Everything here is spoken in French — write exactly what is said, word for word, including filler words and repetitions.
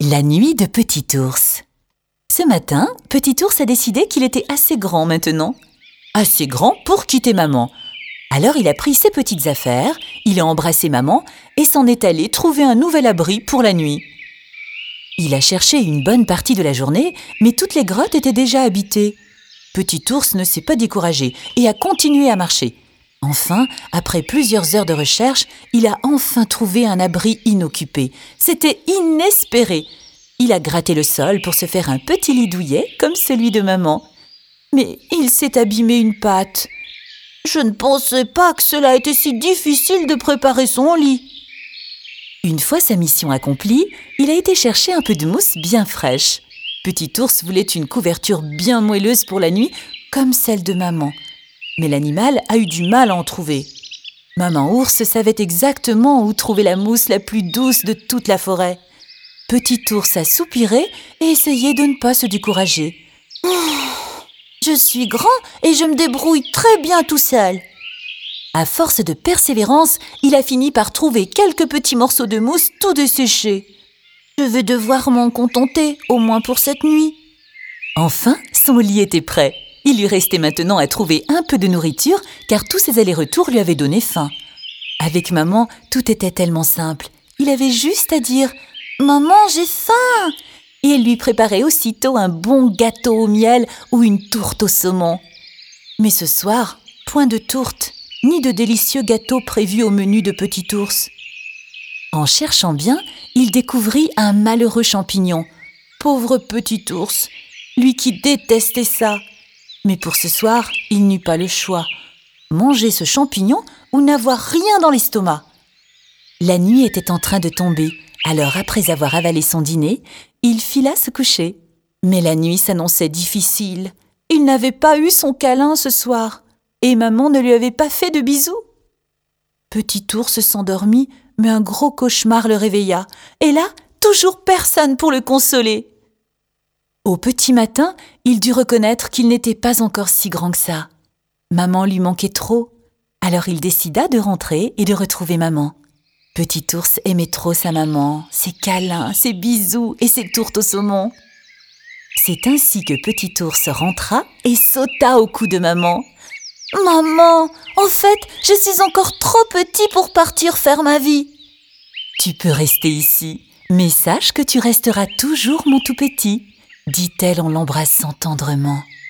La nuit de Petit Ours. Ce matin, Petit Ours a décidé qu'il était assez grand maintenant. Assez grand pour quitter maman. Alors il a pris ses petites affaires, il a embrassé maman et s'en est allé trouver un nouvel abri pour la nuit. Il a cherché une bonne partie de la journée, mais toutes les grottes étaient déjà habitées. Petit Ours ne s'est pas découragé et a continué à marcher. Enfin, après plusieurs heures de recherche, il a enfin trouvé un abri inoccupé. C'était inespéré. Il a gratté le sol pour se faire un petit lit douillet comme celui de maman. Mais il s'est abîmé une patte. Je ne pensais pas que cela était si difficile de préparer son lit. Une fois sa mission accomplie, il a été chercher un peu de mousse bien fraîche. Petit Ours voulait une couverture bien moelleuse pour la nuit, comme celle de maman. Mais l'animal a eu du mal à en trouver. Maman Ours savait exactement où trouver la mousse la plus douce de toute la forêt. Petit Ours a soupiré et essayé de ne pas se décourager. « Je suis grand et je me débrouille très bien tout seul. » À force de persévérance, il a fini par trouver quelques petits morceaux de mousse tout desséchés. « Je vais devoir m'en contenter, au moins pour cette nuit. » Enfin, son lit était prêt. Il lui restait maintenant à trouver un peu de nourriture, car tous ses allers-retours lui avaient donné faim. Avec maman, tout était tellement simple. Il avait juste à dire « Maman, j'ai faim !» et elle lui préparait aussitôt un bon gâteau au miel ou une tourte au saumon. Mais ce soir, point de tourte, ni de délicieux gâteau prévus au menu de Petit Ours. En cherchant bien, il découvrit un malheureux champignon. Pauvre Petit Ours, lui qui détestait ça. Mais pour ce soir, il n'eut pas le choix. Manger ce champignon ou n'avoir rien dans l'estomac. La nuit était en train de tomber, alors après avoir avalé son dîner, il fila se coucher. Mais la nuit s'annonçait difficile. Il n'avait pas eu son câlin ce soir, et maman ne lui avait pas fait de bisous. Petit Ours s'endormit, mais un gros cauchemar le réveilla. Et là, toujours personne pour le consoler. Au petit matin, il dut reconnaître qu'il n'était pas encore si grand que ça. Maman lui manquait trop. Alors il décida de rentrer et de retrouver maman. Petit Ours aimait trop sa maman, ses câlins, ses bisous et ses tourtes au saumon. C'est ainsi que Petit Ours rentra et sauta au cou de maman. « Maman, en fait, je suis encore trop petit pour partir faire ma vie. »« Tu peux rester ici, mais sache que tu resteras toujours mon tout petit. » dit-elle en l'embrassant tendrement.